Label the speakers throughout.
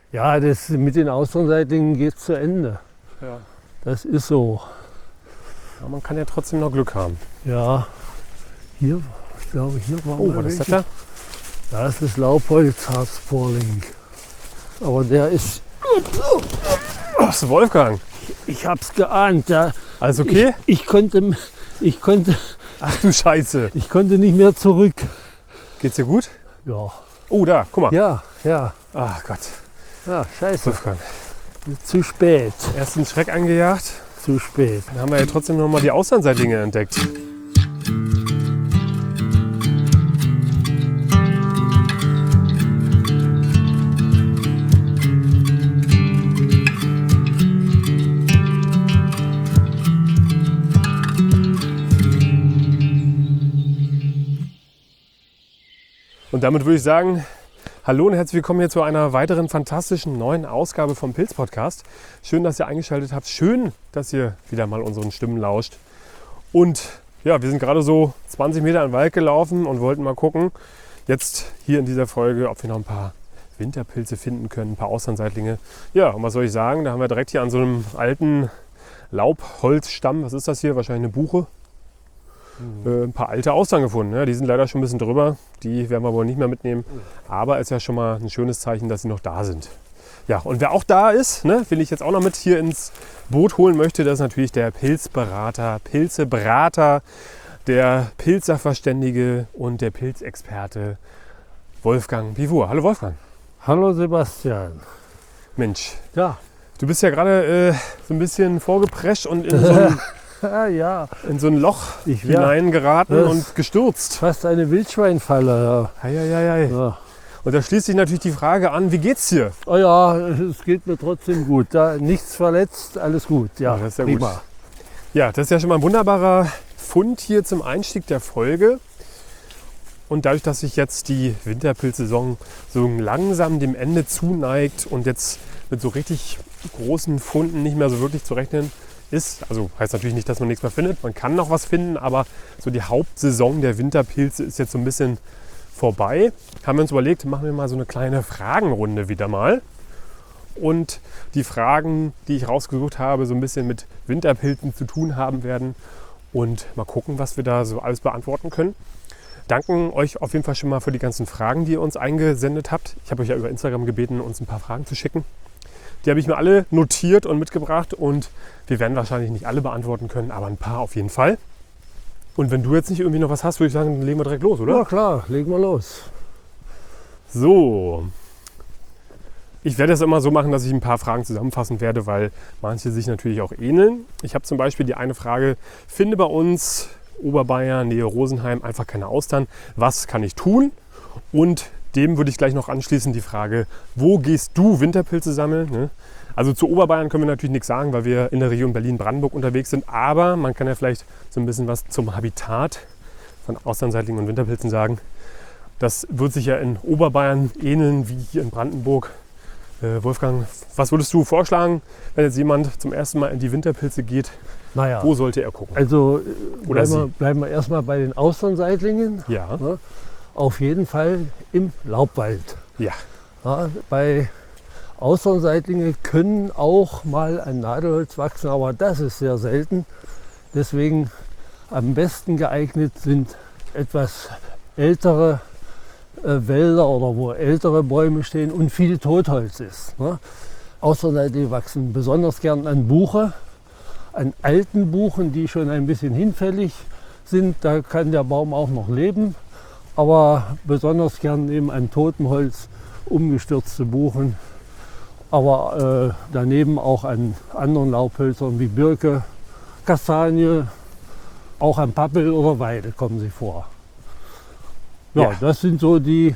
Speaker 1: Ja, das mit den Austernseitingen geht zu Ende.
Speaker 2: Ja.
Speaker 1: Das ist so.
Speaker 2: Aber man kann ja trotzdem noch Glück haben.
Speaker 1: Ja, hier, ich glaube, hier war
Speaker 2: Oh, was ist das da?
Speaker 1: Da ist das Laubholz-Harzporling. Aber der ist,
Speaker 2: Ach, ist Wolfgang.
Speaker 1: ich hab's geahnt. Ja,
Speaker 2: Alles okay?
Speaker 1: ich konnte
Speaker 2: Ach du Scheiße.
Speaker 1: nicht mehr zurück.
Speaker 2: Geht's dir gut?
Speaker 1: Ja,
Speaker 2: Oh, da, guck mal.
Speaker 1: ja, ja.
Speaker 2: Ach Gott.
Speaker 1: Ja, scheiße.
Speaker 2: Wolfgang.
Speaker 1: Zu spät.
Speaker 2: Erst den Schreck angejagt.
Speaker 1: Zu spät.
Speaker 2: Dann haben wir ja trotzdem noch mal die Austernseitlinge entdeckt. Und damit würde ich sagen, hallo und herzlich willkommen hier zu einer weiteren fantastischen neuen Ausgabe vom Pilz-Podcast. Schön, dass ihr eingeschaltet habt. Schön, dass ihr wieder mal unseren Stimmen lauscht. Und ja, wir sind gerade so 20 Meter in den Wald gelaufen und wollten mal gucken, jetzt hier in dieser Folge, ob wir noch ein paar Winterpilze finden können, ein paar Austernseitlinge. Ja, und was soll ich sagen, da haben wir direkt hier an so einem alten Laubholzstamm, was ist das hier? Wahrscheinlich eine Buche. Ein paar alte Austern gefunden. Ja, die sind leider schon ein bisschen drüber. Die werden wir wohl nicht mehr mitnehmen. Aber es ist ja schon mal ein schönes Zeichen, dass sie noch da sind. Ja, und wer auch da ist, ne, will ich jetzt auch noch mit hier ins Boot holen möchte, das ist natürlich der Pilzberater, Pilzebrater, der Pilzsachverständige und der Pilzexperte Wolfgang Pivur. Hallo Wolfgang.
Speaker 1: Hallo Sebastian.
Speaker 2: Mensch,
Speaker 1: Ja,
Speaker 2: du bist ja gerade so ein bisschen vorgeprescht und in so ein
Speaker 1: ja.
Speaker 2: in so ein Loch
Speaker 1: Ich wär-
Speaker 2: hineingeraten
Speaker 1: das-
Speaker 2: und gestürzt.
Speaker 1: Fast eine Wildschweinfalle.
Speaker 2: Eieiei.
Speaker 1: Ja.
Speaker 2: Und da schließt sich natürlich die Frage an, wie geht's dir?
Speaker 1: Oh ja, es geht mir trotzdem gut. Da nichts verletzt, alles gut. Ja,
Speaker 2: Ja, das ist ja
Speaker 1: prima.
Speaker 2: gut. Ja, das ist ja schon mal ein wunderbarer Fund hier zum Einstieg der Folge. Und dadurch, dass sich jetzt die Winterpilzsaison so langsam dem Ende zuneigt und jetzt mit so richtig großen Funden nicht mehr so wirklich zu rechnen ist, also heißt natürlich nicht, dass man nichts mehr findet, man kann noch was finden, aber so die Hauptsaison der Winterpilze ist jetzt so ein bisschen vorbei. Haben wir uns überlegt, machen wir mal so eine kleine Fragenrunde wieder mal. Und die Fragen, die ich rausgesucht habe, so ein bisschen mit Winterpilzen zu tun haben werden. Und mal gucken, was wir da so alles beantworten können. Danken euch auf jeden Fall schon mal für die ganzen Fragen, die ihr uns eingesendet habt. Ich habe euch ja über Instagram gebeten, uns ein paar Fragen zu schicken. Die habe ich mir alle notiert und mitgebracht und wir werden wahrscheinlich nicht alle beantworten können, aber ein paar auf jeden Fall. Und wenn du jetzt nicht irgendwie noch was hast, würde ich sagen, dann legen wir direkt los, oder?
Speaker 1: Ja klar, legen wir los.
Speaker 2: So, ich werde es immer so machen, dass ich ein paar Fragen zusammenfassen werde, weil manche sich natürlich auch ähneln. Ich habe zum Beispiel die eine Frage, finde bei uns Oberbayern, Nähe Rosenheim, einfach keine Austern. Was kann ich tun? Und dem würde ich gleich noch anschließen die Frage, wo gehst du Winterpilze sammeln? Ne? Also zu Oberbayern können wir natürlich nichts sagen, weil wir in der Region Berlin-Brandenburg unterwegs sind. Aber man kann ja vielleicht so ein bisschen was zum Habitat von Austernseitling und Winterpilzen sagen. Das wird sich ja in Oberbayern ähneln wie hier in Brandenburg. Wolfgang, was würdest du vorschlagen, wenn jetzt jemand zum ersten Mal in die Winterpilze geht?
Speaker 1: Naja,
Speaker 2: Wo sollte er gucken?
Speaker 1: also
Speaker 2: Oder
Speaker 1: bleiben wir erstmal bei den Austernseitlingen.
Speaker 2: Ja,
Speaker 1: Ne? Auf jeden Fall im Laubwald.
Speaker 2: ja,
Speaker 1: Ja, bei Austernseitlinge können auch mal ein Nadelholz wachsen, aber das ist sehr selten. Deswegen am besten geeignet sind etwas ältere Wälder oder wo ältere Bäume stehen und viel Totholz ist. Ne? Außerseitlinge wachsen besonders gern an Buche, an alten Buchen, die schon ein bisschen hinfällig sind. Da kann der Baum auch noch leben, aber besonders gern eben an totem Holz, umgestürzte Buchen. Aber daneben auch an anderen Laubhölzern wie Birke, Kastanie, auch an Pappel oder Weide kommen sie vor. Ja,
Speaker 2: Ja.
Speaker 1: das sind so die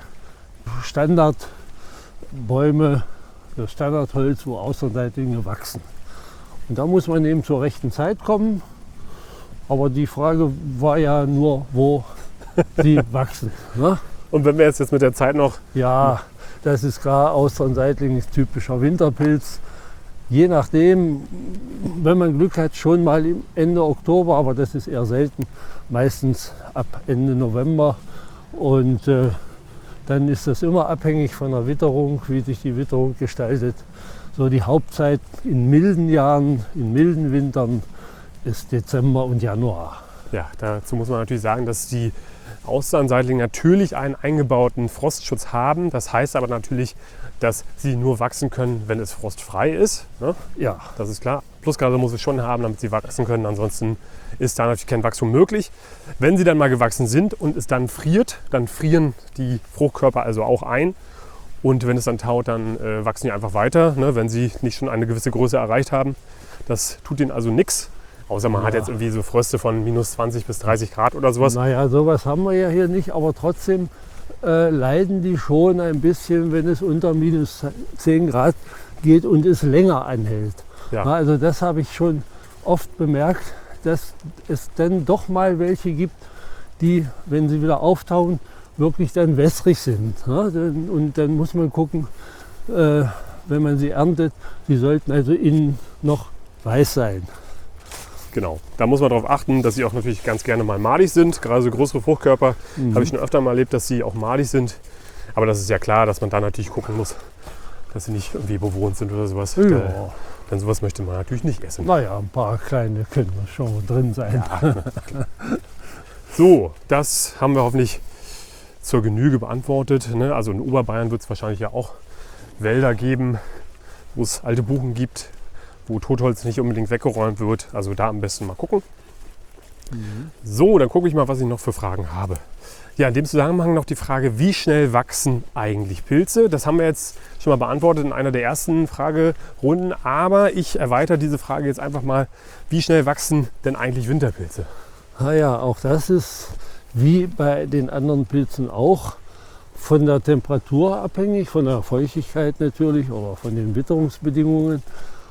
Speaker 1: Standardbäume, das Standardholz, wo Außerseitlinge wachsen. Und da muss man eben zur rechten Zeit kommen. Aber die Frage war ja nur, wo sie wachsen. Ne?
Speaker 2: und wenn wir jetzt mit der Zeit noch,
Speaker 1: Ja, das ist klar, Austernseitling ist typischer Winterpilz. Je nachdem, wenn man Glück hat, schon mal Ende Oktober, aber das ist eher selten, meistens ab Ende November. Und dann ist das immer abhängig von der Witterung, wie sich die Witterung gestaltet. So die Hauptzeit in milden Jahren, in milden Wintern ist Dezember und Januar.
Speaker 2: Ja, dazu muss man natürlich sagen, dass die Austernseitlinge natürlich einen eingebauten Frostschutz haben. Das heißt aber natürlich, dass sie nur wachsen können, wenn es frostfrei ist. Ne?
Speaker 1: Ja,
Speaker 2: Das ist klar. Plusgrade muss es schon haben, damit sie wachsen können. Ansonsten ist da natürlich kein Wachstum möglich. Wenn sie dann mal gewachsen sind und es dann friert, dann frieren die Fruchtkörper also auch ein. Und wenn es dann taut, dann wachsen die einfach weiter, ne? Wenn sie nicht schon eine gewisse Größe erreicht haben. Das tut ihnen also nichts. Außer man hat jetzt irgendwie so Fröste von minus 20 bis 30 Grad oder sowas.
Speaker 1: naja, sowas haben wir ja hier nicht, aber trotzdem leiden die schon ein bisschen, wenn es unter minus 10 Grad geht und es länger anhält.
Speaker 2: Ja.
Speaker 1: Na, also das habe ich schon oft bemerkt, dass es dann doch mal welche gibt, die, wenn sie wieder auftauchen, wirklich dann wässrig sind. Ja? Und dann muss man gucken, wenn man sie erntet, sie sollten also innen noch weiß sein.
Speaker 2: Genau, da muss man darauf achten, dass sie auch natürlich ganz gerne mal madig sind. Gerade so größere Fruchtkörper habe ich schon öfter mal erlebt, dass sie auch madig sind. Aber das ist ja klar, dass man da natürlich gucken muss, dass sie nicht irgendwie bewohnt sind oder sowas.
Speaker 1: Ja.
Speaker 2: Denn sowas möchte man natürlich nicht essen.
Speaker 1: Naja, ein paar kleine können schon drin sein.
Speaker 2: Ja. So, das haben wir hoffentlich zur Genüge beantwortet. Ne? Also in Oberbayern wird es wahrscheinlich ja auch Wälder geben, wo es alte Buchen gibt, wo Totholz nicht unbedingt weggeräumt wird. Also da am besten mal gucken. So, dann gucke ich mal, was ich noch für Fragen habe. Ja, in dem Zusammenhang noch die Frage, wie schnell wachsen eigentlich Pilze? Das haben wir jetzt schon mal beantwortet in einer der ersten Fragerunden. Aber ich erweitere diese Frage jetzt einfach mal, wie schnell wachsen denn eigentlich Winterpilze?
Speaker 1: Naja, auch das ist wie bei den anderen Pilzen auch von der Temperatur abhängig, von der Feuchtigkeit natürlich oder von den Witterungsbedingungen.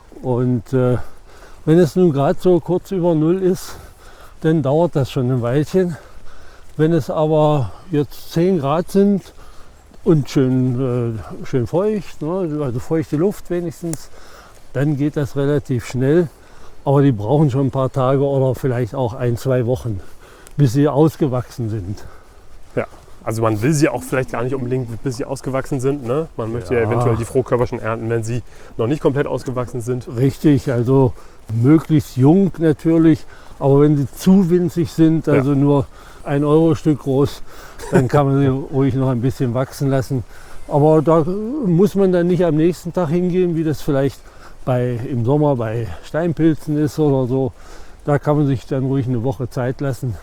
Speaker 1: Und wenn es nun gerade so kurz über Null ist, dann dauert das schon ein Weilchen. Wenn es aber jetzt 10 Grad sind und schön feucht, ne, also feuchte Luft wenigstens, dann geht das relativ schnell. Aber die brauchen schon ein paar Tage oder vielleicht auch 1-2 Wochen, bis sie ausgewachsen sind.
Speaker 2: Ja, also man will sie auch vielleicht gar nicht unbedingt, bis sie ausgewachsen sind. Ne? Man möchte ja eventuell die Fruchtkörper schon ernten, wenn sie noch nicht komplett ausgewachsen sind.
Speaker 1: Richtig, also möglichst jung natürlich. Aber wenn sie zu winzig sind, also nur 1 Euro Stück groß, dann kann man sie ruhig noch ein bisschen wachsen lassen. Aber da muss man dann nicht am nächsten Tag hingehen, wie das vielleicht im Sommer bei Steinpilzen ist oder so. Da kann man sich dann ruhig eine Woche Zeit lassen.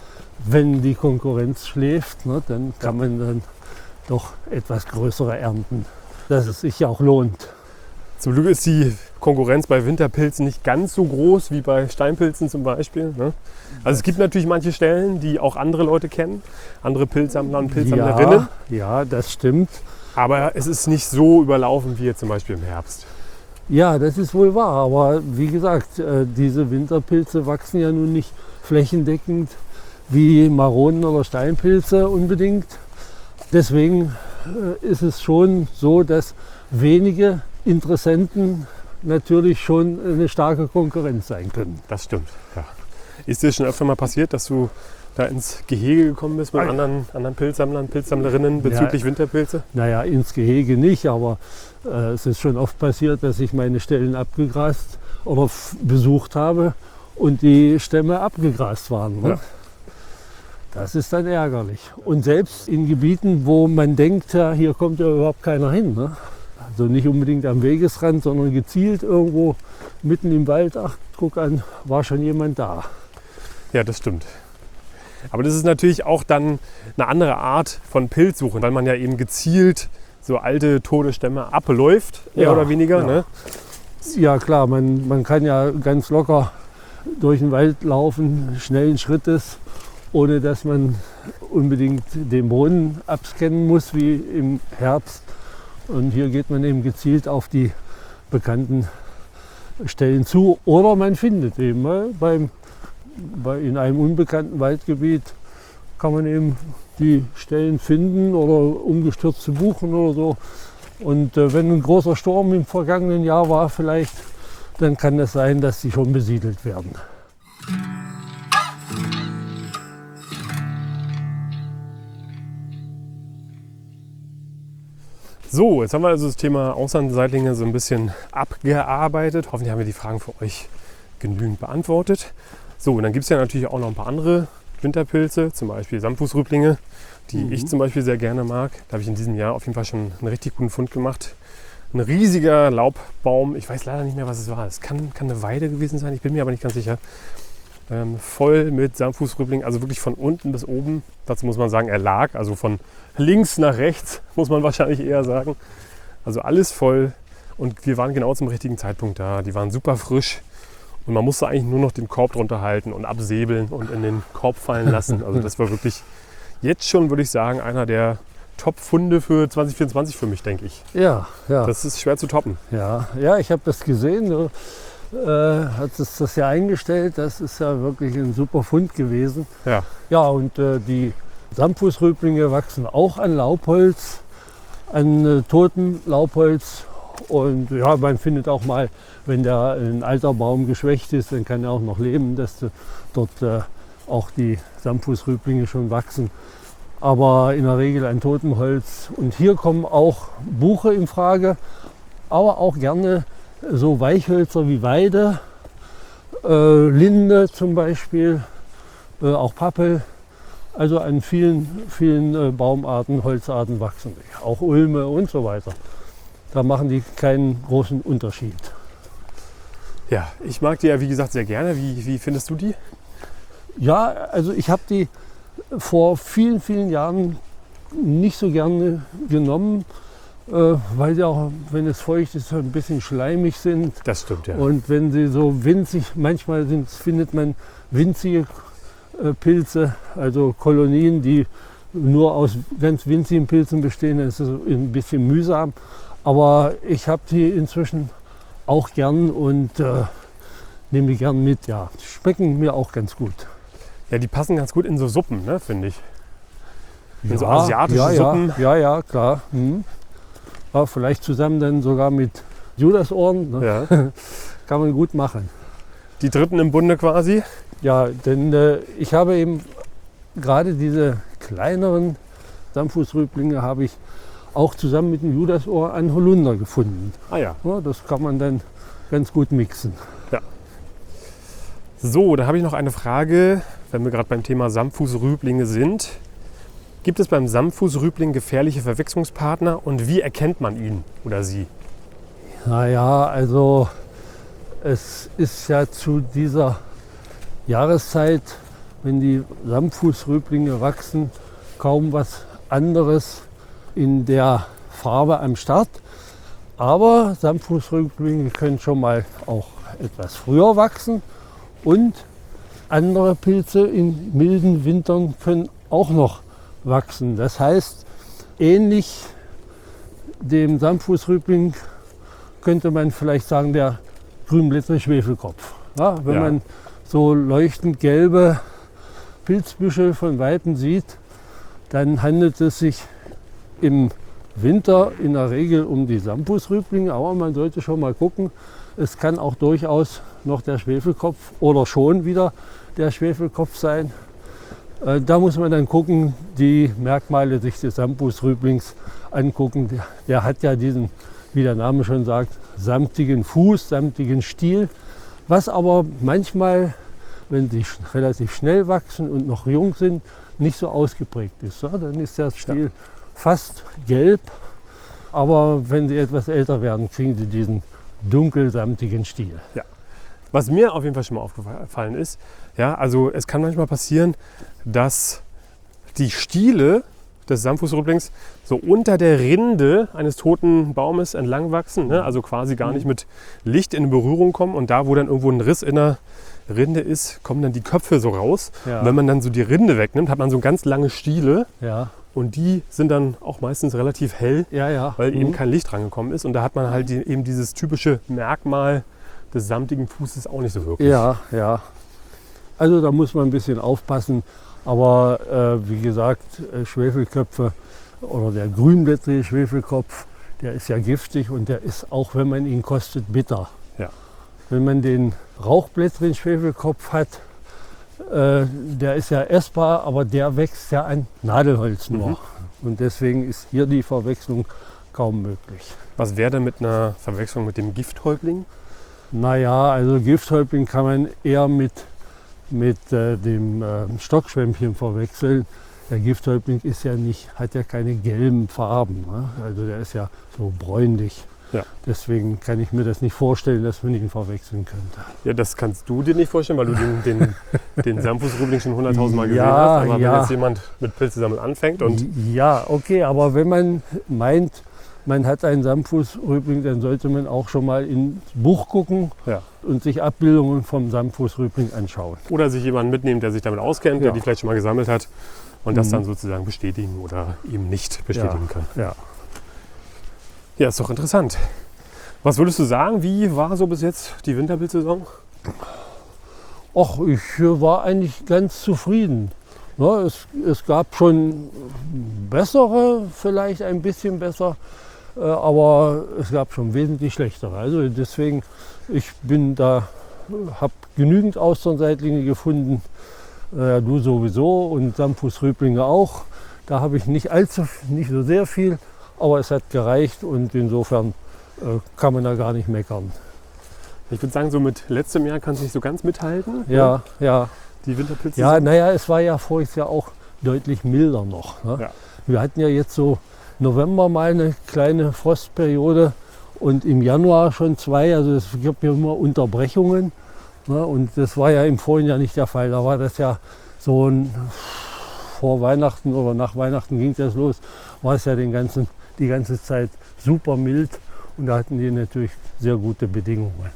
Speaker 1: Wenn die Konkurrenz schläft, ne, dann kann man dann doch etwas größere ernten, dass es sich ja auch lohnt.
Speaker 2: Zum Glück ist die Konkurrenz bei Winterpilzen nicht ganz so groß wie bei Steinpilzen zum Beispiel. Ne? Also es gibt natürlich manche Stellen, die auch andere Leute kennen, andere Pilzsammler und Pilzsammlerinnen.
Speaker 1: Ja, das stimmt.
Speaker 2: Aber es ist nicht so überlaufen wie jetzt zum Beispiel im Herbst.
Speaker 1: Ja, das ist wohl wahr. Aber wie gesagt, diese Winterpilze wachsen ja nun nicht flächendeckend wie Maronen oder Steinpilze unbedingt. Deswegen ist es schon so, dass wenige Interessenten natürlich schon eine starke Konkurrenz sein können.
Speaker 2: Das stimmt, ja. Ist dir schon öfter mal passiert, dass du da ins Gehege gekommen bist mit anderen Pilzsammlern, Pilzsammlerinnen bezüglich Winterpilze?
Speaker 1: Naja, ins Gehege nicht, aber es ist schon oft passiert, dass ich meine Stellen abgegrast oder besucht habe und die Stämme abgegrast waren. Ne?
Speaker 2: Ja.
Speaker 1: Das ist dann ärgerlich. Und selbst in Gebieten, wo man denkt, ja, hier kommt ja überhaupt keiner hin. Ne? Also nicht unbedingt am Wegesrand, sondern gezielt irgendwo mitten im Wald. Ach, guck an, war schon jemand da.
Speaker 2: Ja, das stimmt. Aber das ist natürlich auch dann eine andere Art von Pilzsuche, weil man ja eben gezielt so alte, tote Stämme abläuft, mehr oder weniger.
Speaker 1: Ja.
Speaker 2: Ne?
Speaker 1: Ja klar, man kann ja ganz locker durch den Wald laufen, schnellen Schrittes, ohne dass man unbedingt den Boden abscannen muss wie im Herbst. Und hier geht man eben gezielt auf die bekannten Stellen zu. Oder man findet eben in einem unbekannten Waldgebiet kann man eben die Stellen finden oder umgestürzte Buchen oder so. Und wenn ein großer Sturm im vergangenen Jahr war vielleicht, dann kann es sein, dass sie schon besiedelt werden.
Speaker 2: So, jetzt haben wir also das Thema Auslandseitlinge so ein bisschen abgearbeitet. Hoffentlich haben wir die Fragen für euch genügend beantwortet. So, und dann gibt es ja natürlich auch noch ein paar andere Winterpilze, zum Beispiel Samtfußrüblinge, die ich zum Beispiel sehr gerne mag. Da habe ich in diesem Jahr auf jeden Fall schon einen richtig guten Fund gemacht. Ein riesiger Laubbaum, ich weiß leider nicht mehr, was es war. Es kann eine Weide gewesen sein, ich bin mir aber nicht ganz sicher. Voll mit Samtfußrüblingen, also wirklich von unten bis oben. Dazu muss man sagen, er lag, also von links nach rechts, muss man wahrscheinlich eher sagen. Also alles voll und wir waren genau zum richtigen Zeitpunkt da. Die waren super frisch und man musste eigentlich nur noch den Korb drunter halten und absäbeln und in den Korb fallen lassen. Also das war wirklich jetzt schon, würde ich sagen, einer der Top-Funde für 2024 für mich, denke ich.
Speaker 1: Ja.
Speaker 2: Das ist schwer zu toppen.
Speaker 1: Ja, ich habe das gesehen. So, hat es das ja eingestellt. Das ist ja wirklich ein super Fund gewesen. Ja, und die Samtfußrüblinge wachsen auch an Laubholz, an totem Laubholz. Und ja, man findet auch mal, wenn der ein alter Baum geschwächt ist, dann kann er auch noch leben, dass dort auch die Samtfußrüblinge schon wachsen. Aber in der Regel an totem Holz. Und hier kommen auch Buche in Frage, aber auch gerne so Weichhölzer wie Weide, Linde zum Beispiel, auch Pappel. Also an vielen Baumarten, Holzarten wachsen die. Auch Ulme und so weiter. Da machen die keinen großen Unterschied.
Speaker 2: Ja, ich mag die ja wie gesagt sehr gerne. Wie findest du die?
Speaker 1: Ja, also ich habe die vor vielen Jahren nicht so gerne genommen, weil sie auch, wenn es feucht ist, ein bisschen schleimig sind.
Speaker 2: Das stimmt, ja.
Speaker 1: Und wenn sie so winzig, manchmal findet man winzige Pilze, also Kolonien, die nur aus ganz winzigen Pilzen bestehen, das ist ein bisschen mühsam. Aber ich habe die inzwischen auch gern und nehme die gern mit. Ja, die schmecken mir auch ganz gut.
Speaker 2: Ja, die passen ganz gut in so Suppen, ne, finde ich. In so asiatische Suppen.
Speaker 1: Ja, klar. Ja, vielleicht zusammen dann sogar mit Judasohren. Ne?
Speaker 2: Ja.
Speaker 1: Kann man gut machen.
Speaker 2: Die Dritten im Bunde quasi.
Speaker 1: Ja, denn ich habe eben gerade diese kleineren Samtfußrüblinge habe ich auch zusammen mit dem Judasohr an Holunder gefunden.
Speaker 2: Ah ja.
Speaker 1: Ja, das kann man dann ganz gut mixen.
Speaker 2: Ja. So, da habe ich noch eine Frage, wenn wir gerade beim Thema Samtfußrüblinge sind. Gibt es beim Samtfußrübling gefährliche Verwechslungspartner und wie erkennt man ihn oder sie?
Speaker 1: Naja, also es ist ja zu dieser Jahreszeit, wenn die Samtfußrüblinge wachsen, kaum was anderes in der Farbe am Start. Aber Samtfußrüblinge können schon mal auch etwas früher wachsen und andere Pilze in milden Wintern können auch noch wachsen. Das heißt, ähnlich dem Samtfußrübling könnte man vielleicht sagen, der grünblättrige Schwefelkopf. Ja, wenn man so leuchtend gelbe Pilzbüschel von Weitem sieht, dann handelt es sich im Winter in der Regel um die Samtfußrüblinge, aber man sollte schon mal gucken, es kann auch durchaus noch der Schwefelkopf oder schon wieder der Schwefelkopf sein. Da muss man dann gucken, die Merkmale sich des Samtfußrüblings angucken. Der hat ja diesen, wie der Name schon sagt, samtigen Fuß, samtigen Stiel, was aber manchmal, wenn sie relativ schnell wachsen und noch jung sind, nicht so ausgeprägt ist. Dann ist der Stiel fast gelb, aber wenn sie etwas älter werden, kriegen sie diesen dunkelsamtigen Stiel.
Speaker 2: Ja. Was mir auf jeden Fall schon mal aufgefallen ist, ja, also es kann manchmal passieren, dass die Stiele des Samtfußrüblings so unter der Rinde eines toten Baumes entlang wachsen, ne? Also quasi gar nicht mit Licht in Berührung kommen und da, wo dann irgendwo ein Riss in der Rinde ist, kommen dann die Köpfe so raus. Ja. Und wenn man dann so die Rinde wegnimmt, hat man so ganz lange Stiele. Ja. Und die sind dann auch meistens relativ hell, weil eben kein Licht rangekommen ist. Und da hat man halt eben dieses typische Merkmal des samtigen Fußes auch nicht so wirklich.
Speaker 1: Ja. Also da muss man ein bisschen aufpassen. Aber wie gesagt, Schwefelköpfe oder der grünblättrige Schwefelkopf, der ist ja giftig und der ist auch, wenn man ihn kostet, bitter. Ja. Wenn man den rauchblättrigen Schwefelkopf hat, der ist ja essbar, aber der wächst ja an Nadelholz nur. Und deswegen ist hier die Verwechslung kaum möglich.
Speaker 2: Was wäre denn mit einer Verwechslung mit dem Gifthäuptling?
Speaker 1: Naja, also Gifthäuptling kann man eher mit dem Stockschwämmchen verwechseln. Der Gifthäuptling ist ja hat ja keine gelben Farben, ne? Also der ist ja so bräunlich.
Speaker 2: Ja.
Speaker 1: Deswegen kann ich mir das nicht vorstellen, dass man ihn verwechseln könnte.
Speaker 2: Ja, das kannst du dir nicht vorstellen, weil du den Samtfußrübling schon 100.000 Mal gesehen
Speaker 1: Ja,
Speaker 2: hast. Aber
Speaker 1: ja.
Speaker 2: wenn jetzt jemand mit Pilzesammeln anfängt und
Speaker 1: Ja, okay, aber wenn man meint, man hat einen Samtfußrübling, dann sollte man auch schon mal ins Buch gucken
Speaker 2: ja.
Speaker 1: und sich Abbildungen vom Samtfußrübling anschauen.
Speaker 2: Oder sich jemanden mitnehmen, der sich damit auskennt, der
Speaker 1: Ja.
Speaker 2: die vielleicht schon mal gesammelt hat und das dann sozusagen bestätigen oder eben nicht bestätigen kann.
Speaker 1: Ja.
Speaker 2: Ja, ist doch interessant. Was würdest du sagen, wie war so bis jetzt die Winterpilzsaison?
Speaker 1: Ach, ich war eigentlich ganz zufrieden. Ne, es gab schon bessere, vielleicht ein bisschen besser, aber es gab schon wesentlich schlechtere. Also deswegen, ich bin da, habe genügend Austernseitlinge gefunden, du sowieso und Samtfußrüblinge auch. Da habe ich nicht so sehr viel, aber es hat gereicht und insofern kann man da gar nicht meckern.
Speaker 2: Ich würde sagen, so mit letztem Jahr kannst du nicht so ganz mithalten.
Speaker 1: Ja, ja.
Speaker 2: Die Winterpilze.
Speaker 1: Ja, naja, es war ja voriges Jahr auch deutlich milder noch. Ne?
Speaker 2: Ja.
Speaker 1: Wir hatten ja jetzt so November mal eine kleine Frostperiode und im Januar schon 2. Also es gab ja immer Unterbrechungen. Ne? Und das war ja im vorigen Jahr nicht der Fall. Da war das ja so vor Weihnachten oder nach Weihnachten ging das los, war es ja die ganze Zeit super mild und da hatten die natürlich sehr gute Bedingungen.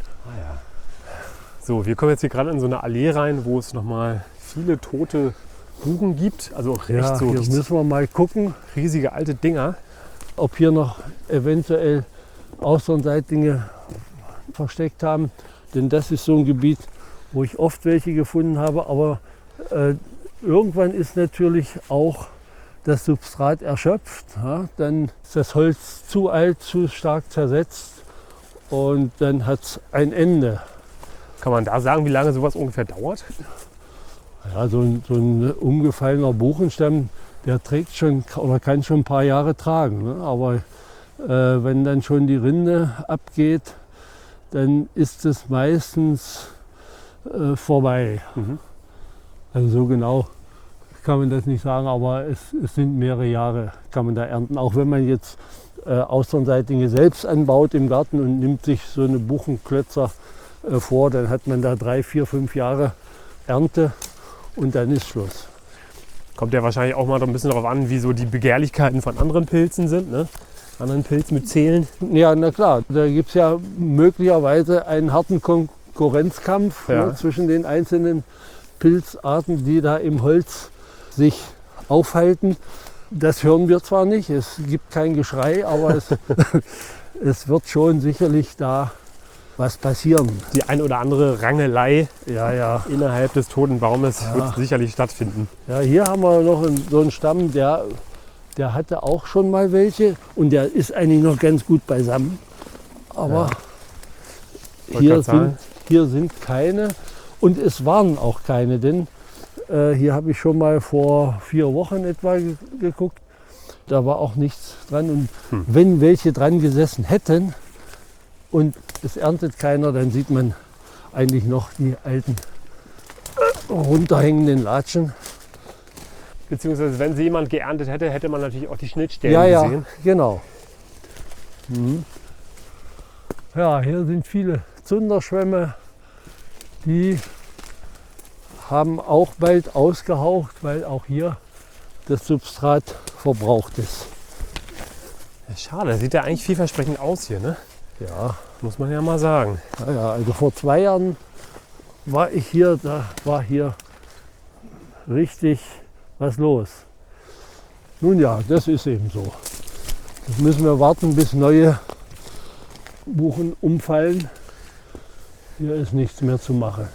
Speaker 2: So, wir kommen jetzt hier gerade in so eine Allee rein, wo es nochmal viele tote Buchen gibt. Also auch echt so
Speaker 1: hier müssen wir mal gucken,
Speaker 2: riesige alte Dinger.
Speaker 1: ob hier noch eventuell Austernseitlinge versteckt haben. Denn das ist so ein Gebiet, wo ich oft welche gefunden habe. Aber irgendwann ist natürlich auch das Substrat erschöpft. Ja? Dann ist das Holz zu alt, zu stark zersetzt und dann hat es ein Ende.
Speaker 2: Kann man da sagen, wie lange sowas ungefähr dauert?
Speaker 1: Ja, so ein umgefallener Buchenstamm, der trägt schon oder kann schon ein paar Jahre tragen. Ne? Aber wenn dann schon die Rinde abgeht, dann ist es meistens vorbei.
Speaker 2: Mhm.
Speaker 1: Also so genau kann man das nicht sagen, aber es sind mehrere Jahre, kann man da ernten. Auch wenn man jetzt Austernseitlinge selbst anbaut im Garten und nimmt sich so eine Buchenklötzer vor, dann hat man da 3, 4, 5 Jahre Ernte und dann ist Schluss.
Speaker 2: Kommt ja wahrscheinlich auch mal ein bisschen darauf an, wie so die Begehrlichkeiten von anderen Pilzen sind, ne? Anderen Pilzmyzelen.
Speaker 1: Ja, na klar, da gibt es ja möglicherweise einen harten Konkurrenzkampf zwischen den einzelnen Pilzarten, die da im Holz sich aufhalten. Das hören wir zwar nicht, es gibt kein Geschrei, aber es wird schon sicherlich da was passieren.
Speaker 2: Die ein oder andere Rangelei
Speaker 1: Ja.
Speaker 2: innerhalb des toten Baumes wird sicherlich stattfinden.
Speaker 1: Ja, hier haben wir noch so einen Stamm, der hatte auch schon mal welche und der ist eigentlich noch ganz gut beisammen. Aber hier sind keine und es waren auch keine, denn hier habe ich schon mal vor 4 Wochen etwa geguckt. Da war auch nichts dran und wenn welche dran gesessen hätten und es erntet keiner, dann sieht man eigentlich noch die alten runterhängenden Latschen.
Speaker 2: Beziehungsweise wenn sie jemand geerntet hätte, hätte man natürlich auch die Schnittstellen
Speaker 1: Ja,
Speaker 2: gesehen.
Speaker 1: genau. Ja, hier sind viele Zunderschwämme. Die haben auch bald ausgehaucht, weil auch hier das Substrat verbraucht ist.
Speaker 2: Ja, schade, das sieht ja eigentlich vielversprechend aus hier, ne?
Speaker 1: Ja,
Speaker 2: Muss man ja mal sagen.
Speaker 1: also vor 2 Jahren war ich hier, da war hier richtig was los. Nun ja, das ist eben so. Jetzt müssen wir warten, bis neue Buchen umfallen. Hier ist nichts mehr zu machen.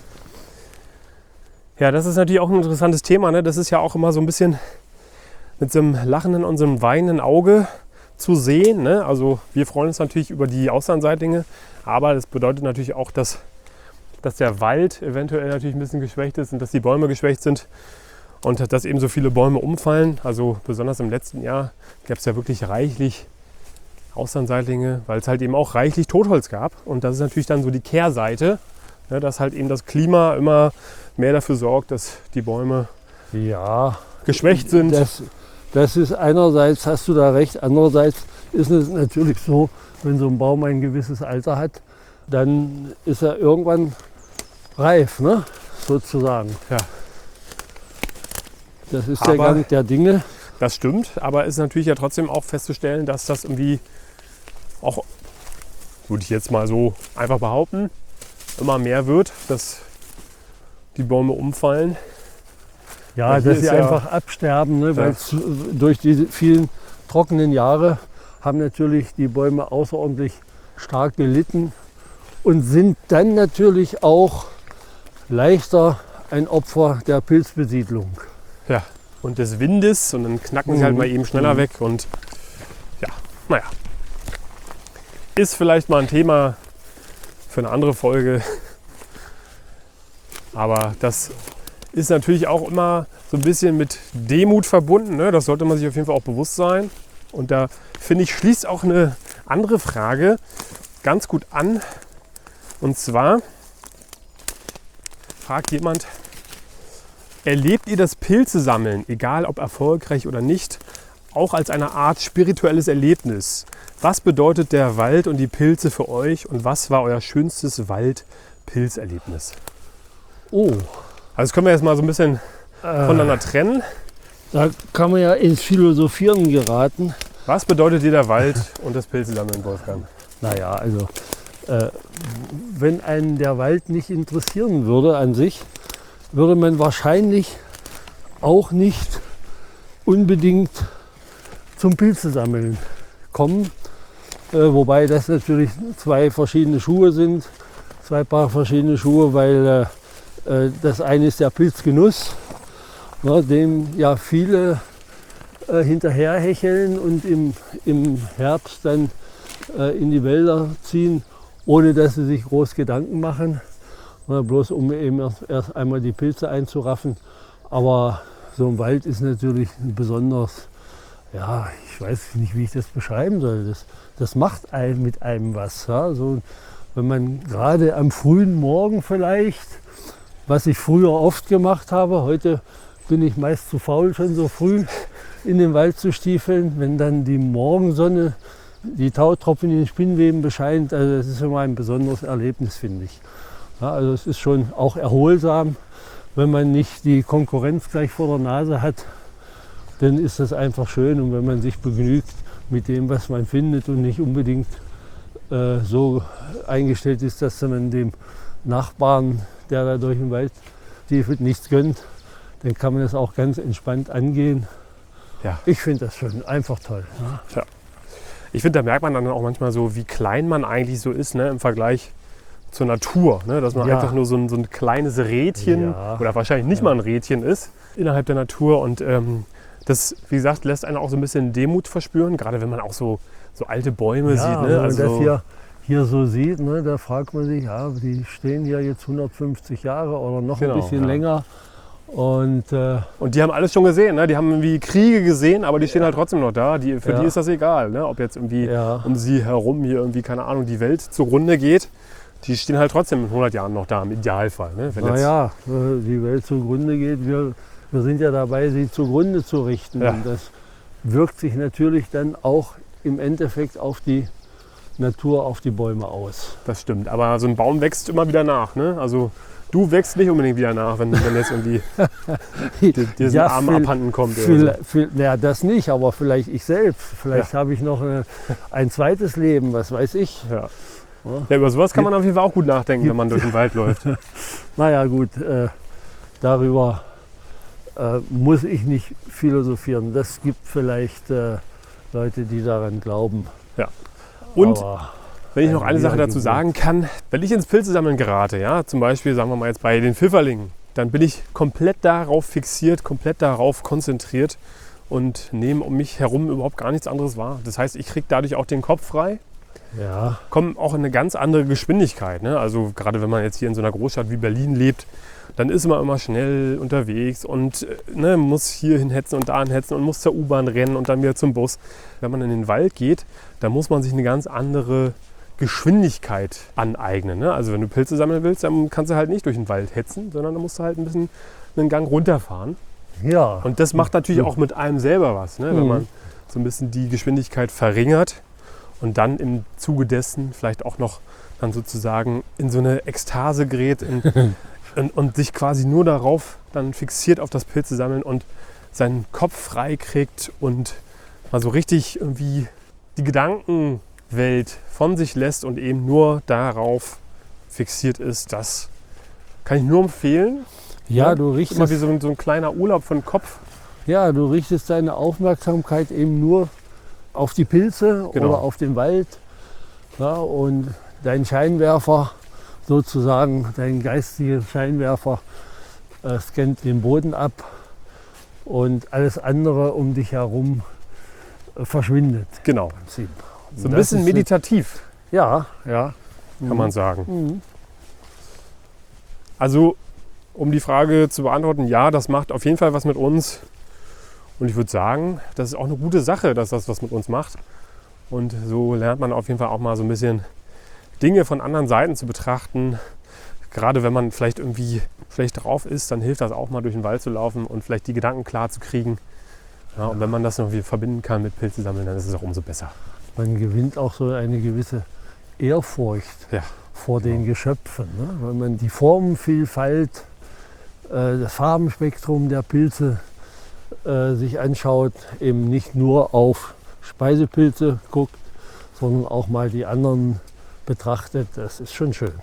Speaker 2: Ja, das ist natürlich auch ein interessantes Thema, ne? Das ist ja auch immer so ein bisschen mit so einem lachenden und so einem weinenden Auge zu sehen, ne? Also wir freuen uns natürlich über die Austernseitlinge, aber das bedeutet natürlich auch, dass der Wald eventuell natürlich ein bisschen geschwächt ist und dass die Bäume geschwächt sind und dass eben so viele Bäume umfallen. Also besonders im letzten Jahr gab es ja wirklich reichlich Austernseitlinge, weil es halt eben auch reichlich Totholz gab. Und das ist natürlich dann so die Kehrseite, ne, dass halt eben das Klima immer mehr dafür sorgt, dass die Bäume
Speaker 1: Ja,
Speaker 2: geschwächt sind.
Speaker 1: das ist einerseits, hast du da recht, andererseits ist es natürlich so, wenn so ein Baum ein gewisses Alter hat, dann ist er irgendwann reif, ne? Sozusagen.
Speaker 2: Ja.
Speaker 1: Das ist
Speaker 2: Aber-
Speaker 1: der Gang der Dinge.
Speaker 2: Das stimmt, aber es ist natürlich ja trotzdem auch festzustellen, dass das irgendwie auch, würde ich jetzt mal so einfach behaupten, immer mehr wird, dass die Bäume umfallen.
Speaker 1: Ja,
Speaker 2: Weil hier
Speaker 1: dass sie
Speaker 2: ist ja-
Speaker 1: einfach absterben, ne? Weil
Speaker 2: Ja.
Speaker 1: durch die vielen trockenen Jahre haben natürlich die Bäume außerordentlich stark gelitten und sind dann natürlich auch leichter ein Opfer der Pilzbesiedlung.
Speaker 2: Ja. Und des Windes und dann knacken sie halt mal eben schneller weg und ja, naja. Ist vielleicht mal ein Thema für eine andere Folge. Aber das ist natürlich auch immer so ein bisschen mit Demut verbunden. Ne? Das sollte man sich auf jeden Fall auch bewusst sein. Und da finde ich, schließt auch eine andere Frage ganz gut an. Und zwar fragt jemand, erlebt ihr das Pilzesammeln, egal ob erfolgreich oder nicht, auch als eine Art spirituelles Erlebnis? Was bedeutet der Wald und die Pilze für euch und was war euer schönstes Wald-Pilzerlebnis?
Speaker 1: Oh,
Speaker 2: Also das können wir jetzt mal so ein bisschen voneinander trennen.
Speaker 1: da kann man ja ins Philosophieren geraten.
Speaker 2: Was bedeutet dir der Wald und das Pilzesammeln, Wolfgang?
Speaker 1: Naja, also wenn einen der Wald nicht interessieren würde an sich, würde man wahrscheinlich auch nicht unbedingt zum Pilzesammeln kommen. Wobei das natürlich zwei verschiedene Schuhe sind, zwei Paar verschiedene Schuhe, weil das eine ist der Pilzgenuss, ne, dem ja viele hinterherhecheln und im Herbst dann in die Wälder ziehen, ohne dass sie sich groß Gedanken machen. Bloß um eben erst einmal die Pilze einzuraffen. Aber so ein Wald ist natürlich ein besonders, ja, ich weiß nicht, wie ich das beschreiben soll. Das macht einem mit einem was. Ja? So, wenn man gerade am frühen Morgen vielleicht, was ich früher oft gemacht habe, heute bin ich meist zu faul, schon so früh in den Wald zu stiefeln, wenn dann die Morgensonne die Tautropfen in den Spinnweben bescheint. Also das ist immer ein besonderes Erlebnis, finde ich. Ja, also es ist schon auch erholsam, wenn man nicht die Konkurrenz gleich vor der Nase hat, dann ist das einfach schön. Und wenn man sich begnügt mit dem, was man findet und nicht unbedingt so eingestellt ist, dass man dem Nachbarn, der da durch den Wald stiefelt, nichts gönnt, dann kann man das auch ganz entspannt angehen.
Speaker 2: Ja.
Speaker 1: Ich finde das schon einfach toll. Ja.
Speaker 2: Ich finde, da merkt man dann auch manchmal so, wie klein man eigentlich so ist, ne, im Vergleich zur Natur. Ne? Dass man
Speaker 1: Ja.
Speaker 2: einfach nur so ein kleines Rädchen
Speaker 1: Ja.
Speaker 2: oder wahrscheinlich nicht mal ein Rädchen ist innerhalb der Natur. Und das, wie gesagt, lässt einen auch so ein bisschen Demut verspüren, gerade wenn man auch so alte Bäume sieht. Ne?
Speaker 1: Wenn man
Speaker 2: Also,
Speaker 1: das hier so sieht, ne, da fragt man sich, ja, die stehen hier jetzt 150 Jahre oder noch
Speaker 2: Genau,
Speaker 1: ein bisschen
Speaker 2: ja.
Speaker 1: länger. Und
Speaker 2: und die haben alles schon gesehen. Ne? Die haben irgendwie Kriege gesehen, aber die stehen halt trotzdem noch da. Für
Speaker 1: Ja.
Speaker 2: die ist das egal, ne? Ob jetzt irgendwie
Speaker 1: ja,
Speaker 2: um sie herum hier irgendwie, keine Ahnung, die Welt zugrunde geht. Die stehen halt trotzdem in 100 Jahren noch da, im Idealfall. Ne? Wenn jetzt-
Speaker 1: naja, die Welt zugrunde geht, wir sind ja dabei, sie zugrunde zu richten.
Speaker 2: Ja.
Speaker 1: Und das wirkt sich natürlich dann auch im Endeffekt auf die Natur, auf die Bäume aus.
Speaker 2: Das stimmt, aber so ein Baum wächst immer wieder nach. Ne? Also du wächst nicht unbedingt wieder nach, wenn jetzt irgendwie dir so ein Arm abhanden kommt. Oder so.
Speaker 1: Ja, das nicht, aber vielleicht ich selbst. Vielleicht habe ich noch ein zweites Leben, was weiß ich.
Speaker 2: Ja. Ja, über sowas kann man auf jeden Fall auch gut nachdenken, wenn man durch den Wald läuft.
Speaker 1: Naja gut, darüber muss ich nicht philosophieren. Das gibt vielleicht Leute, die daran glauben.
Speaker 2: Und
Speaker 1: Aber,
Speaker 2: wenn ich noch eine
Speaker 1: wie
Speaker 2: Sache dazu
Speaker 1: gewohnt.
Speaker 2: sagen kann, wenn ich ins Pilzesammeln gerate, ja, zum Beispiel sagen wir mal jetzt bei den Pfifferlingen, dann bin ich komplett darauf fixiert, komplett darauf konzentriert und nehme um mich herum überhaupt gar nichts anderes wahr. Das heißt, ich kriege dadurch auch den Kopf frei,
Speaker 1: ja,
Speaker 2: komme auch in eine ganz andere Geschwindigkeit. Ne? Also gerade wenn man jetzt hier in so einer Großstadt wie Berlin lebt, dann ist man immer schnell unterwegs und ne, muss hier hinhetzen und da hinhetzen und muss zur U-Bahn rennen und dann wieder zum Bus. Wenn man in den Wald geht, dann muss man sich eine ganz andere Geschwindigkeit aneignen. Ne? Also wenn du Pilze sammeln willst, dann kannst du halt nicht durch den Wald hetzen, sondern dann musst du halt ein bisschen einen Gang runterfahren.
Speaker 1: Ja.
Speaker 2: Und das macht natürlich auch mit einem selber was, ne? Wenn man so ein bisschen die Geschwindigkeit verringert und dann im Zuge dessen vielleicht auch noch dann sozusagen in so eine Ekstase gerät und sich quasi nur darauf dann fixiert auf das Pilze sammeln und seinen Kopf frei kriegt und mal so richtig irgendwie die Gedankenwelt von sich lässt und eben nur darauf fixiert ist. Das kann ich nur empfehlen.
Speaker 1: Ja, du richtest,
Speaker 2: immer wie so ein kleiner Urlaub von Kopf.
Speaker 1: ja, du richtest deine Aufmerksamkeit eben nur auf die Pilze
Speaker 2: Genau.
Speaker 1: oder auf den Wald. Ja, und dein Scheinwerfer, sozusagen dein geistiger Scheinwerfer, scannt den Boden ab und alles andere um dich herum verschwindet.
Speaker 2: Genau.
Speaker 1: Im Prinzip.
Speaker 2: So ein
Speaker 1: Das
Speaker 2: bisschen
Speaker 1: ist,
Speaker 2: meditativ,
Speaker 1: Ja, ja.
Speaker 2: kann man sagen.
Speaker 1: Mhm.
Speaker 2: Also, um die Frage zu beantworten, ja, das macht auf jeden Fall was mit uns. Und ich würde sagen, das ist auch eine gute Sache, dass das was mit uns macht. Und so lernt man auf jeden Fall auch mal so ein bisschen Dinge von anderen Seiten zu betrachten. Gerade wenn man vielleicht irgendwie schlecht drauf ist, dann hilft das auch mal durch den Wald zu laufen und vielleicht die Gedanken klar zu kriegen. Ja, und wenn man das noch verbinden kann mit Pilze sammeln, dann ist es auch umso besser.
Speaker 1: Man gewinnt auch so eine gewisse Ehrfurcht
Speaker 2: Ja.
Speaker 1: vor den Geschöpfen. Ne? Wenn man die Formenvielfalt, das Farbenspektrum der Pilze sich anschaut, eben nicht nur auf Speisepilze guckt, sondern auch mal die anderen betrachtet, das ist schon schön.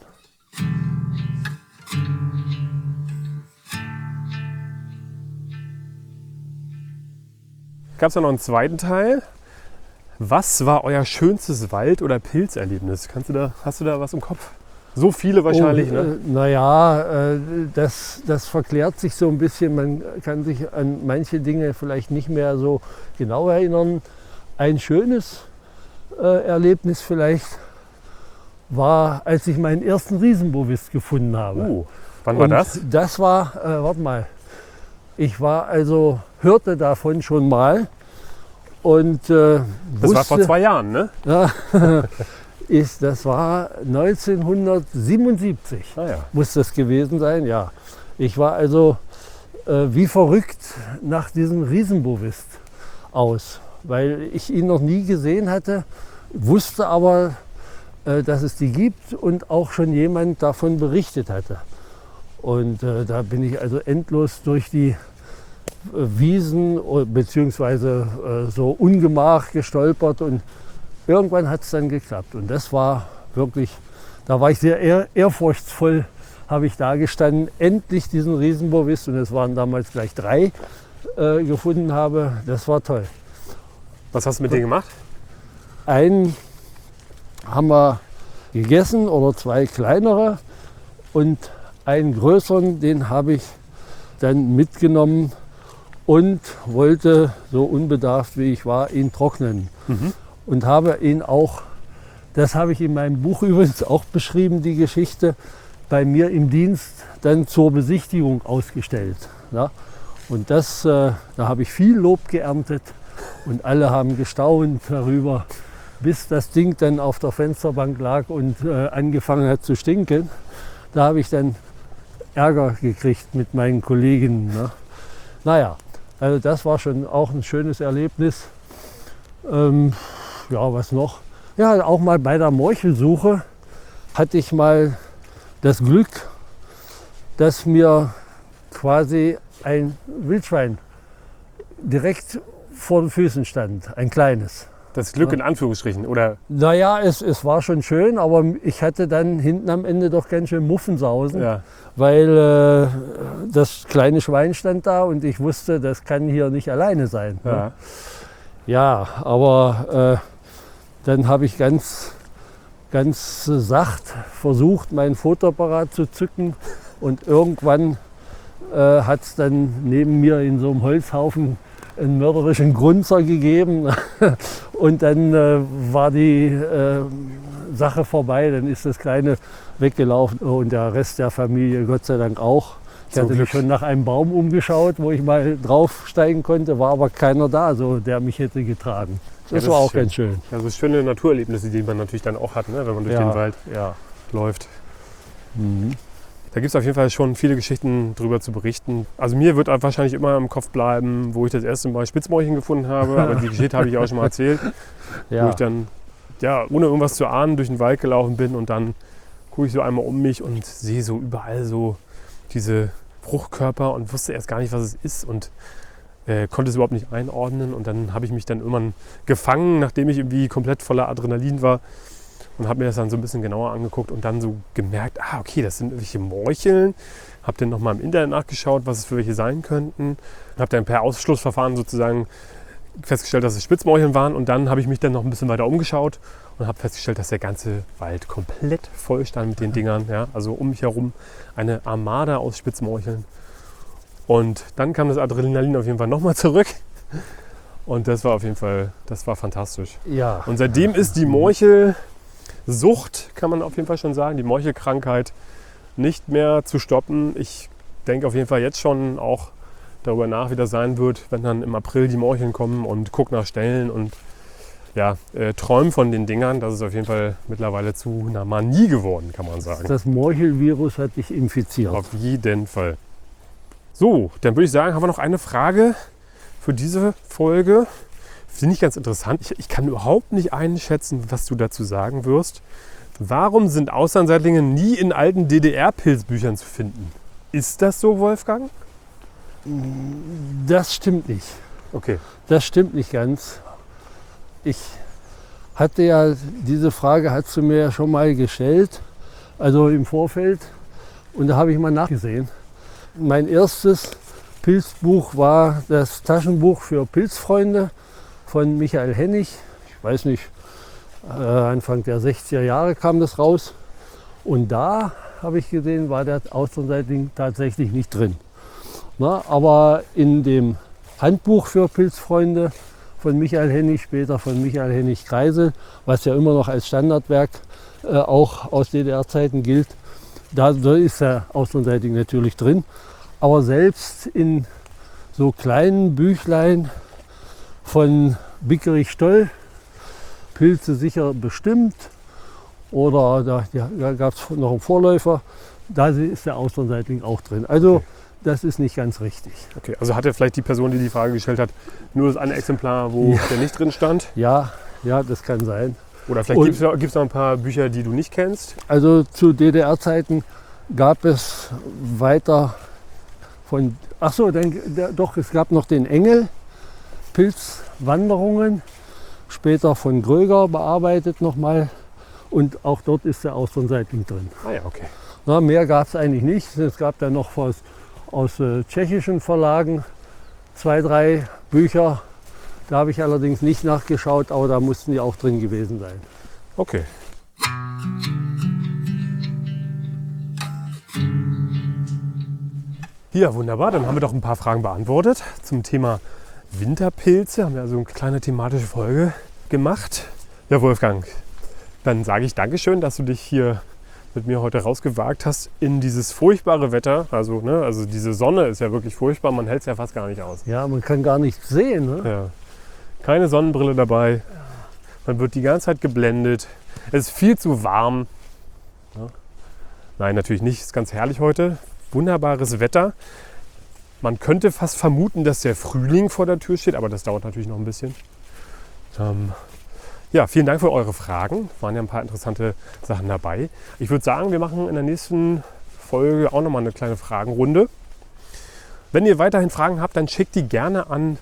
Speaker 2: Gab es noch einen zweiten Teil? Was war euer schönstes Wald- oder Pilzerlebnis? Hast du da was im Kopf? So viele wahrscheinlich, ne?
Speaker 1: Naja, das verklärt sich so ein bisschen. Man kann sich an manche Dinge vielleicht nicht mehr so genau erinnern. Ein schönes Erlebnis vielleicht war, als ich meinen ersten Riesenbovis gefunden habe.
Speaker 2: Wann war
Speaker 1: Und
Speaker 2: das?
Speaker 1: Das war, warte mal, hörte davon schon mal und
Speaker 2: Das
Speaker 1: wusste,
Speaker 2: war vor 2 Jahren, ne?
Speaker 1: ja, das war 1977,
Speaker 2: Ah ja.
Speaker 1: muss das gewesen sein, ja. Ich war also wie verrückt nach diesem Riesenbovis aus, weil ich ihn noch nie gesehen hatte, wusste aber, dass es die gibt und auch schon jemand davon berichtet hatte. Und da bin ich also endlos durch die Wiesen bzw. so Ungemach gestolpert und irgendwann hat es dann geklappt. Und das war wirklich, da war ich sehr ehrfurchtsvoll, habe ich da gestanden, endlich diesen Riesenbovis, und es waren damals gleich 3, gefunden habe. Das war toll.
Speaker 2: Was hast du mit denen gemacht?
Speaker 1: Einen haben wir gegessen oder 2 kleinere und einen größeren, den habe ich dann mitgenommen und wollte, so unbedarft wie ich war, ihn trocknen. Und habe ihn auch, das habe ich in meinem Buch übrigens auch beschrieben, die Geschichte, bei mir im Dienst dann zur Besichtigung ausgestellt. Ja? Und da habe ich viel Lob geerntet und alle haben gestaunt darüber, bis das Ding dann auf der Fensterbank lag und angefangen hat zu stinken. Da habe ich dann Ärger gekriegt mit meinen Kolleginnen. Ne? Naja, also das war schon auch ein schönes Erlebnis. Ja, was noch? Ja, auch mal bei der Morchelsuche hatte ich mal das Glück, dass mir quasi ein Wildschwein direkt vor den Füßen stand, ein kleines.
Speaker 2: Das Glück in Anführungsstrichen, oder?
Speaker 1: Naja, es war schon schön, aber ich hatte dann hinten am Ende doch ganz schön Muffensausen,
Speaker 2: Ja.
Speaker 1: weil das kleine Schwein stand da und ich wusste, das kann hier nicht alleine sein. Ne?
Speaker 2: Ja.
Speaker 1: Ja, aber dann habe ich ganz sacht versucht, meinen Fotoapparat zu zücken und irgendwann hat es dann neben mir in so einem Holzhaufen einen mörderischen Grunzer gegeben und dann war die Sache vorbei, dann ist das Kleine weggelaufen und der Rest der Familie Gott sei Dank auch. Ich hatte mich schon nach einem Baum umgeschaut, wo ich mal draufsteigen konnte, war aber keiner da, so, der mich hätte getragen. Das war auch ganz schön.
Speaker 2: Also schöne Naturerlebnisse, die man natürlich dann auch hat, ne, wenn man durch den Wald läuft. Mhm. Da gibt es auf jeden Fall schon viele Geschichten drüber zu berichten. Also mir wird wahrscheinlich immer im Kopf bleiben, wo ich das erste Mal Spitzmorcheln gefunden habe. Aber die Geschichte habe ich auch schon mal erzählt. Wo ich dann, ohne irgendwas zu ahnen, durch den Wald gelaufen bin. Und dann gucke ich so einmal um mich und sehe so überall so diese Fruchtkörper und wusste erst gar nicht, was es ist. Und konnte es überhaupt nicht einordnen. Und dann habe ich mich dann irgendwann gefangen, nachdem ich irgendwie komplett voller Adrenalin war. Und habe mir das dann so ein bisschen genauer angeguckt und dann so gemerkt, okay, das sind irgendwelche Morcheln. Habe dann nochmal im Internet nachgeschaut, was es für welche sein könnten. Habe dann per Ausschlussverfahren sozusagen festgestellt, dass es Spitzmorcheln waren. Und dann habe ich mich dann noch ein bisschen weiter umgeschaut und habe festgestellt, dass der ganze Wald komplett voll stand mit den Dingern. Ja? Also um mich herum eine Armada aus Spitzmorcheln. Und dann kam das Adrenalin auf jeden Fall nochmal zurück. Und das war auf jeden Fall, das war fantastisch.
Speaker 1: Ja.
Speaker 2: Und seitdem ist die Morchelsucht, kann man auf jeden Fall schon sagen, die Morchelkrankheit nicht mehr zu stoppen. Ich denke auf jeden Fall jetzt schon auch darüber nach, wie das sein wird, wenn dann im April die Morcheln kommen und guck nach Stellen und träumen von den Dingern. Das ist auf jeden Fall mittlerweile zu einer Manie geworden, kann man sagen.
Speaker 1: Das Morchelvirus hat dich infiziert.
Speaker 2: Auf jeden Fall. So, dann würde ich sagen, haben wir noch eine Frage für diese Folge. Finde ich ganz interessant. Ich kann überhaupt nicht einschätzen, was du dazu sagen wirst. Warum sind Austernseitlinge nie in alten DDR-Pilzbüchern zu finden? Ist das so, Wolfgang?
Speaker 1: Das stimmt nicht.
Speaker 2: Okay.
Speaker 1: Das stimmt nicht ganz. Ich hatte ja, diese Frage hast du mir ja schon mal gestellt, also im Vorfeld. Und da habe ich mal nachgesehen. Mein erstes Pilzbuch war das Taschenbuch für Pilzfreunde von Michael Hennig. Ich weiß nicht, Anfang der 60er Jahre kam das raus. Und da habe ich gesehen, war der Austernseitling tatsächlich nicht drin. Na, aber in dem Handbuch für Pilzfreunde von Michael Hennig, später von Michael Hennig Kreisel, was ja immer noch als Standardwerk auch aus DDR-Zeiten gilt, da ist der Austernseitling natürlich drin. Aber selbst in so kleinen Büchlein von Bickerich-Stoll, Pilze sicher bestimmt, oder da gab es noch einen Vorläufer, da ist der Austernseitling auch drin. Also okay. Das ist nicht ganz richtig.
Speaker 2: Okay, also hatte vielleicht die Person, die die Frage gestellt hat, nur das eine Exemplar, wo der nicht drin stand?
Speaker 1: Ja, das kann sein.
Speaker 2: Oder vielleicht gibt es noch ein paar Bücher, die du nicht kennst?
Speaker 1: Also zu DDR-Zeiten gab es weiter von, es gab noch den Engel, Pilzwanderungen, später von Gröger bearbeitet nochmal. Und auch dort ist der Austernseitling drin.
Speaker 2: Ah ja, okay.
Speaker 1: Na, mehr gab es eigentlich nicht. Es gab dann noch aus tschechischen Verlagen 2, 3 Bücher. Da habe ich allerdings nicht nachgeschaut, aber da mussten die auch drin gewesen sein.
Speaker 2: Okay. Ja, wunderbar. Dann haben wir doch ein paar Fragen beantwortet zum Thema Winterpilze. Haben wir also eine kleine thematische Folge gemacht. Ja, Wolfgang, dann sage ich Dankeschön, dass du dich hier mit mir heute rausgewagt hast in dieses furchtbare Wetter. Also diese Sonne ist ja wirklich furchtbar, man hält es ja fast gar nicht aus.
Speaker 1: Ja, man kann gar nichts sehen. Ne?
Speaker 2: Ja. Keine Sonnenbrille dabei, man wird die ganze Zeit geblendet. Es ist viel zu warm. Ja. Nein, natürlich nicht, es ist ganz herrlich heute. Wunderbares Wetter. Man könnte fast vermuten, dass der Frühling vor der Tür steht, aber das dauert natürlich noch ein bisschen. Ja, vielen Dank für eure Fragen. Waren ja ein paar interessante Sachen dabei. Ich würde sagen, wir machen in der nächsten Folge auch nochmal eine kleine Fragenrunde. Wenn ihr weiterhin Fragen habt, dann schickt die gerne an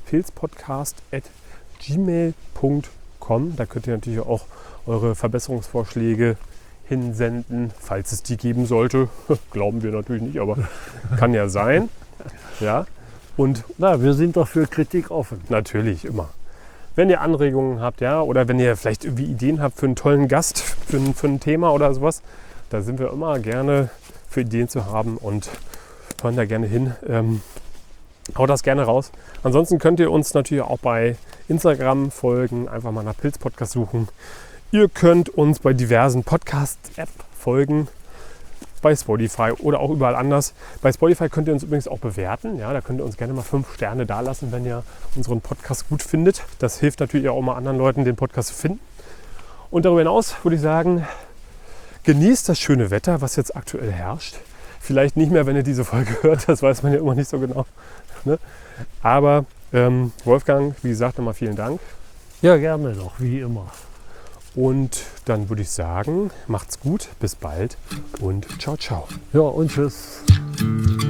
Speaker 2: pilzpodcast@gmail.com. Da könnt ihr natürlich auch eure Verbesserungsvorschläge hinsenden, falls es die geben sollte. Glauben wir natürlich nicht, aber kann ja sein. Ja. Und
Speaker 1: wir sind doch für Kritik offen.
Speaker 2: Natürlich, immer. Wenn ihr Anregungen habt, ja, oder wenn ihr vielleicht irgendwie Ideen habt für einen tollen Gast, für ein Thema oder sowas, da sind wir immer gerne für Ideen zu haben und hören da gerne hin. Haut das gerne raus. Ansonsten könnt ihr uns natürlich auch bei Instagram folgen, einfach mal nach Pilz-Podcast suchen. Ihr könnt uns bei diversen Podcast-App folgen. bei Spotify oder auch überall anders. Bei Spotify könnt ihr uns übrigens auch bewerten. Ja, da könnt ihr uns gerne mal 5 Sterne dalassen, wenn ihr unseren Podcast gut findet. Das hilft natürlich auch mal anderen Leuten, den Podcast zu finden. Und darüber hinaus würde ich sagen, genießt das schöne Wetter, was jetzt aktuell herrscht. Vielleicht nicht mehr, wenn ihr diese Folge hört, das weiß man ja immer nicht so genau. Ne? Aber Wolfgang, wie gesagt, nochmal vielen Dank.
Speaker 1: Ja, gerne doch, wie immer.
Speaker 2: Und dann würde ich sagen, macht's gut, bis bald und ciao, ciao.
Speaker 1: Ja, und tschüss.